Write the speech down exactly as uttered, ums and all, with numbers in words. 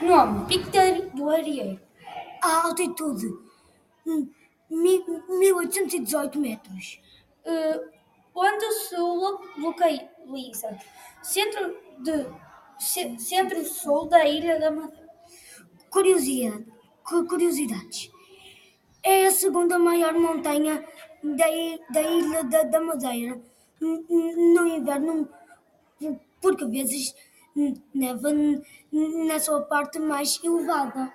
Nome: Pico do Arieiro. A altitude: hum, mi- mil oitocentos e dezoito metros. Uh, onde se lo- localiza? Centro de ce- centro-sul da Ilha da Madeira. Curiosidade, cu- curiosidades. É a segunda maior montanha da, i- da Ilha da, da Madeira. N- n- No inverno, por- porque às vezes neva n- na sua parte mais elevada.